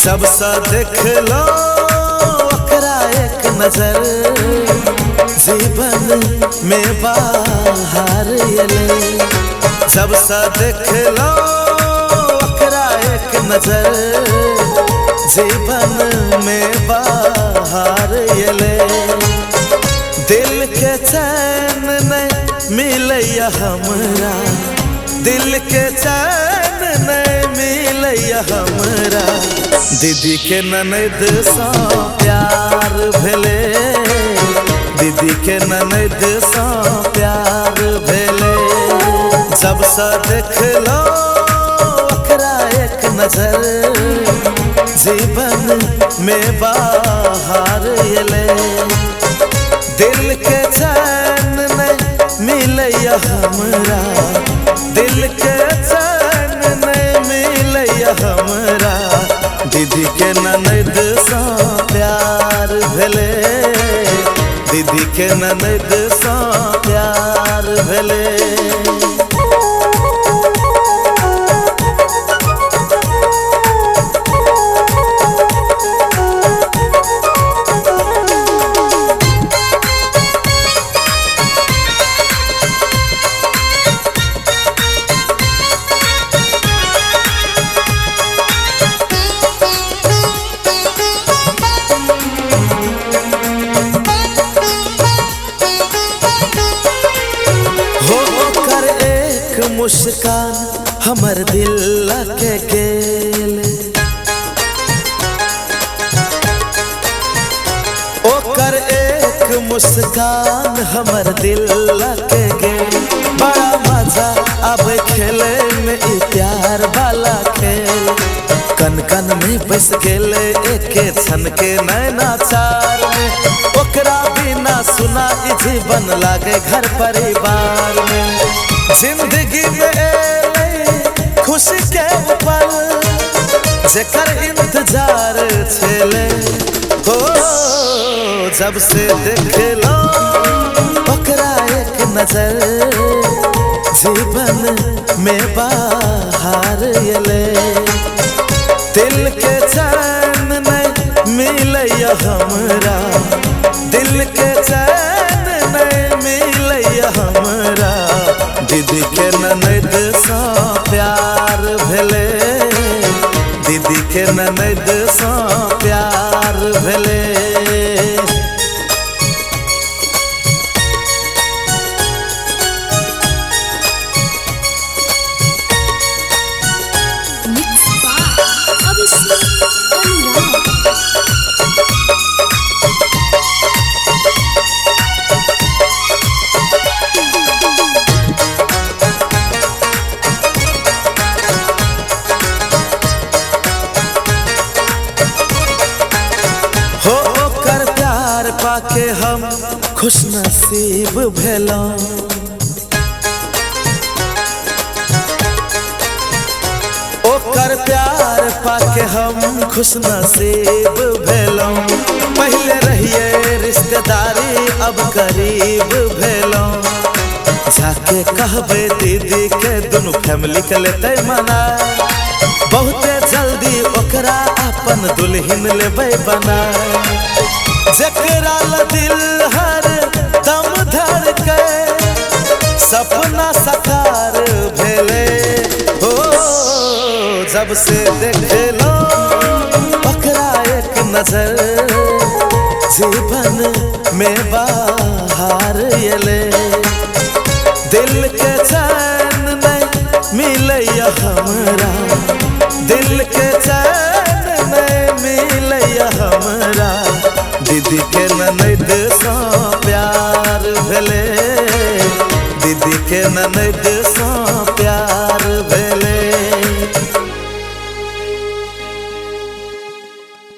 जब सा देख लो ओकरा एक नजर जीवन में बाहर अले। जब सा देख लो ओकरा एक नजर जीवन में बाहर अले। दिल के चैन नहीं मिलैया हमरा, दिल के चैन नहीं मिलैया हमरा। दीदी के ननद सा प्यार भेले, दीदी के ननद सा प्यार भेले। जब सा देख लो ओकरा एक नजर जीवन में बाहर अले। दिल के चैन नहीं मिलैया हमरा, दिल के चैन नहीं मिलैया हमरा। दीदी के ननद सा प्यार भेले, दीदी के ननद सा प्यार भेले। मुस्कान हमर दिल के गेल, ओकर एक मुस्कान हमर दिल के गेल। बड़ा मजा अब खेले में ई प्यार वाला खेल। कन कन में बस गेले एके छन के नैना चार में। ओकरा बिना सुना ई जीवन लागे घर परिवार में। जिंदगी में खुशी के पल जेकर इंतजार छेले हो। जब से देख लो ओकरा एक नजर जीवन में बाहर अले। दिल के चैन नहीं मिलैया हमरा, दिल के चैन नहीं मिलैया हमरा। दीदी के ननद सा प्यार भेले, दीदी के ननद सा प्यार भेले। पाके हम खुश नसीब भेलौ, ओकर प्यार पाके हम खुश नसीब भेलौ। पहले रहिए रिश्तेदारी अब करीब भेलौ। जाके कहबे दीदी के दुनू फैमिली के लेते मना। बहुते जल्दी ओकरा अपन दुल्हन लेबै बना। जकरा ला दिल हर दम धड़के सपना साकार भेले हो। जब से देख लो ओकरा एक नजर जीवन में बाहर अले। दिल के चैन नहीं मिलैया हमरा, दिल के चैन नहीं मिलैया हमरा। दीदी के ननद सा प्यार भेले, दीदी के ननद